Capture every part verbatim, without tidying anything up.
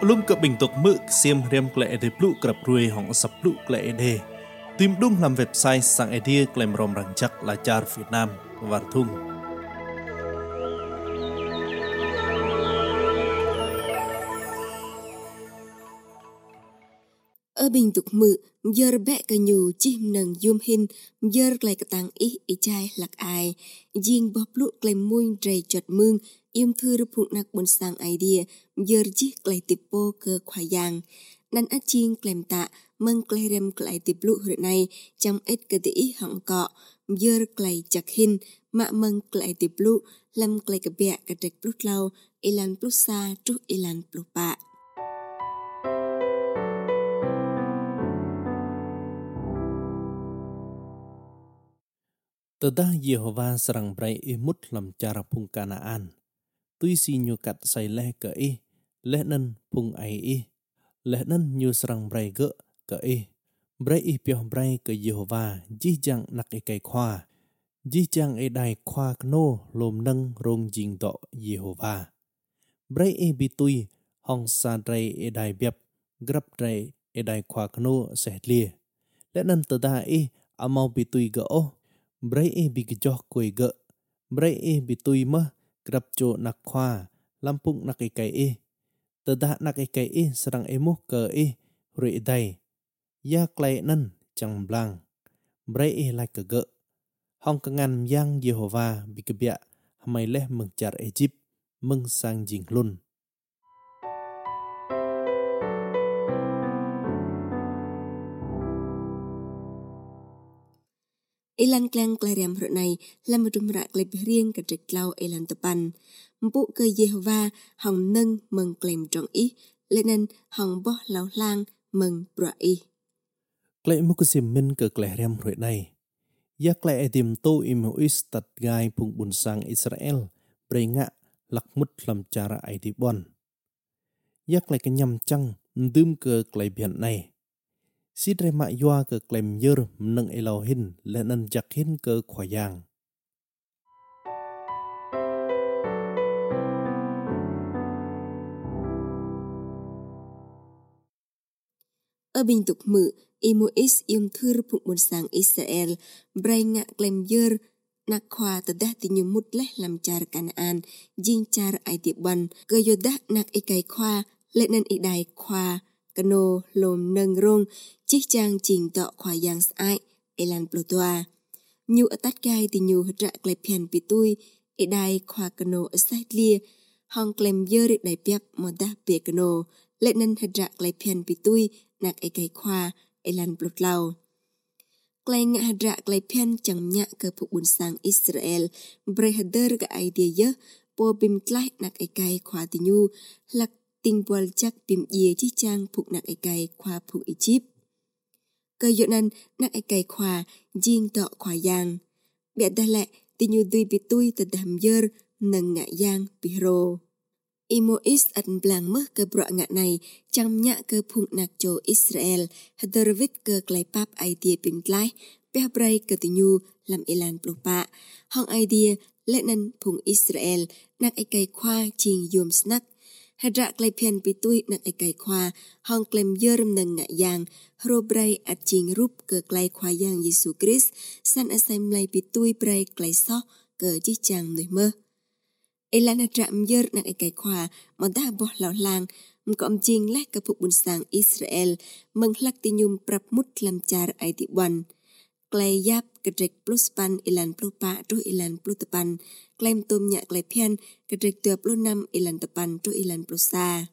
Pelum ke bentuk mực xiêm riam klei de plu krap ruai hong sap plu klei de. Tim dung làm website sang idea klem rom rangjak lajar Việt Nam Varthung. Ở bình tục mự, giờ bẹ cả nhù chim nâng yum hin, giờ lại cả tăng ý ý chai lạc ai. Dinh bóp lụ klei muôn rầy chọt mương, yum thư rụp hụt nạc bồn sang idea, giờ chí klei tịp bô cơ khoa giang. Nan á chiên klem tạ, mâng klei rem klei tịp lụ hồi này, trong ít cơ tỷ họng cọ, giờ klei chak hin, mạ mâng klei tịp lụ, lâm klei cả bẹ cả trạch plút lau, ilan plút xa, trúc ilan plút bạ. Tedah Yehova serang brai imut lam cara pung Kanaan. Tui si nyukat say leh ke i, leh nen pung ai i, leh nen nyu serang brai ge ke i. Brai i pioh brai ke Yehova, jih jang nak ikai khoa. Jih jang e dai khoa kno lom neng rong jing do Yehova. Brai i bitui hong sa drai e dai biap, grab drai e dai khoa kno seh lia. Leh nen tedah i amau bitui ge oh. Brai e bigejoh koi ge, brai e bitui mah grab jo nak khoa, lampung nak ikai e. Tedah nak ikai e serang emuh ke e, rui dai. Ya klai nan chang blang, brai e lai ke ge. Hong kengan yang Yehova bigebia hamai leh mengjar Egypt, meng sang jing lun. Ilan klang klariam hru này là một trong rạc lệp riêng cả trịch lau ilan tepan. Mpu ke Yehova hong nâng mừng klem trong ý, lên nên hong boh lau lang mừng bra ý. Klei mu kesim min ke klariam hru này. Ya klei edim to imu istat gai pung bun sang Israel, brenga lakmut lam cara aidi bon. Ya klei kenyam chang ndum ke klei bian này. Si drema yua ke klem yer meneng Elohim lenan jakhin ke khoyang. Ở bình tục mự, Imois yum thur phụng bồn sang Israel, brai ngạ klem yer nak khoa tedah tinyu mut leh lam char Kanaan, jing char ai tiệp ban, ke yodah nak ikai khoa, lenan idai khoa, kano lom nâng rong, chích chang ching tọ khoa yang sai, elan plotoa. Nyu atat gai tinyu hra klep pian pitui, idai khoa kano asai lia, hong klem yer dai piap modah pe kano, lenan hra klep pian pitui, nak ikai khoa, elan plot lau. Klai ngạ hra klep pian chang nhạ ke phụng bun sang Israel, brai hader ga idea ye, po bim klai nak ikai khoa tinyu, lak ting bol chắc bim ye chi chang phụng nak ikai khoa phụng Egypt. Cơ dụ nan nak ikai khoa, jing tọ khoa yang. Bịa đa lệ, tinyu dui bitui ta đam yer, nâng ngạ yang bihro. Imois ẩn blang mơ cơ bọ ngạ này, chang nhạ cơ phụng nak cho Israel, hadervit cơ klai pap idea bim klai, bia brai cơ tinyu làm elan plopa. Hong idea lệ nan phụng Israel, nak ikai khoa ching yom snak. Hadra klai pian pitui nak ikai khoa, hong klem yer nâng ngạ yang, hro brai at ching rup ke klai khoa yang Yesu Christ, san asam lai pitui brai klai so ke chi chang nui mơ. Elan hadra yer nak ikai khoa, mà da boh lau lang, mkom ching leh ke phụng bun sang Israel, meng hlak tinyum prap mut lam char ai ti ban. Klai yap kedrek plus pan ilan plus pa tu ilan plus tepan, klaim tom nhạ klai pian kedrek tua plus năm ilan tepan tu ilan plus sa.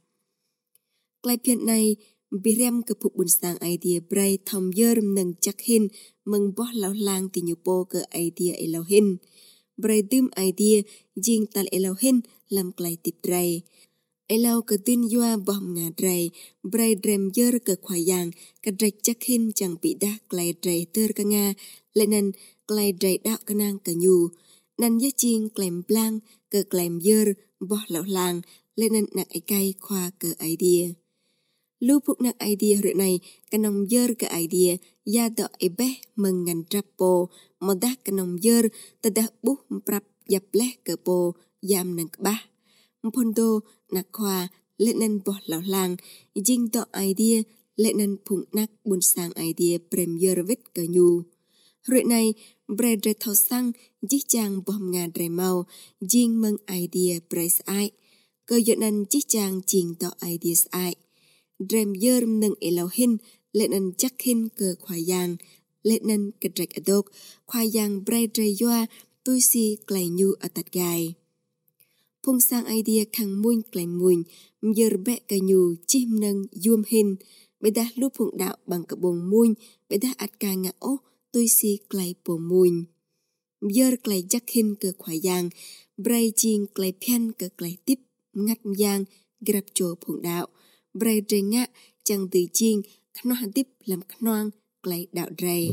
Klai pian này biriam ke phụng bun sang idea brai thom yer nâng chắc hin meng boh lau lang tinyu po ke idea Elohim. Brai dum idea jing tal Elohim lam klai tip drai. Elau ke tin yua bom ngà drai, brai drem yer ke khoyang, kedrek chắc hin chẳng bị đa klai drai ter ka nga, lenan klai drai đạo ka nang ka nyu. Nan ya ching klem blang ke klem yer boh lau lang, lenan nak ikai khoa ke idea. Lu phúc nak idea rửa này, kanong yer ke idea, ya do ebe meng ngan trapo, modah kanong yer, tadah buh mprap yap leh ke po, yam nang kbah. Mpondo nak khoa lệ năn bỏ lão làng, dinh tọ idea, lệ năn phụng nắc buôn sang idea premier vết cờ nhu. Rồi này, bre dre thao sang, dích chàng bom ngà dre mau, dinh mâng idea price ai. Cơ dọn năn dích chàng chỉnh tọ ideas ai. Drem yer nâng Elohim, lệ năn chắc hin cơ khoai giang, lệ năn kịch rạch adok, khoai giang bre dre yoa, tôi si clay nhu ở tạt gai. Phung sang idea khang muôn clay muôn, yer bẹ cà nhu chim nâng yuam hin, bê đá lúc phụng đạo bằng cả bồn muôn, bê đá ạt ca ngạ ố, tôi si clay bồ muôn. Yer clay chắc hin cơ khoai giang, bre chiên clay pian cơ clay tiếp, ngắt giang, grab chô phụng đạo. Bray dre ngạ chẳng từ chiên khăn noan tiếp làm khăn noan clay đạo dre.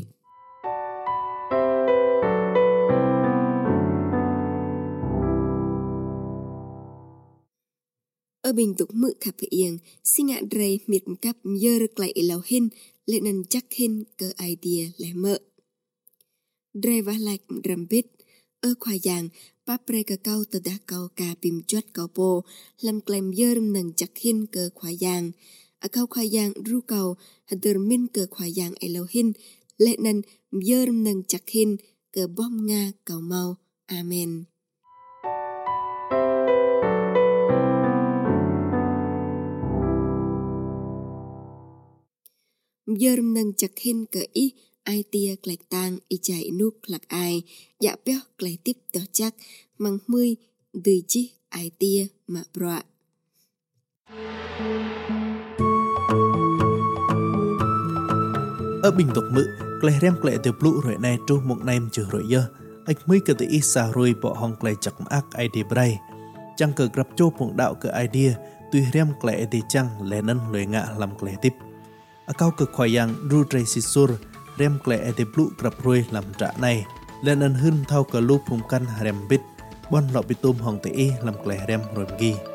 Ở bình tục mự khắp yên, sinh ngạ dre miệt cắp yer clay lau hin lệ năn chắc hin cơ idea lẻ mợ. Dre và like drum beat, ở khoai giang, bắp bre cơ cao từ đá cao cà bìm chuất cao bồ, làm claim yer nâng chắc hin cơ khoai giang. Ở cao khoai giang ru cầu, hạt đờ min cơ khoai giang Elohim, lệ năn yer nâng chắc hin cơ bom nga cầu mau. Amen. Yer nâng chắc hin cơ ý, ai tia clay tang y chạy nút lạc ai, dạ béo clay tiếp tỏ chắc, mang mươi, đời chi ai tia mà broa. Ở bình tục mự, clay rem clay từ blue rồi này trú một nem trừ rồi dơ, ách mới cơ tự ý xa rồi bỏ hong clay chắc ác ai đi bray. Chẳng cờ gặp chô phụng đạo cơ idea, tuy rem clay thì chẳng lẽ nâng lời ngạ làm clay tiếp. Ở cao cực khoai yang ru dray si sur, rem clay ete blue grab rồi làm trả này lên ân hưng thao cả lúc phùng căn rem bít bon lọ bị tôm hồng tệ làm clay rem rồi ghi.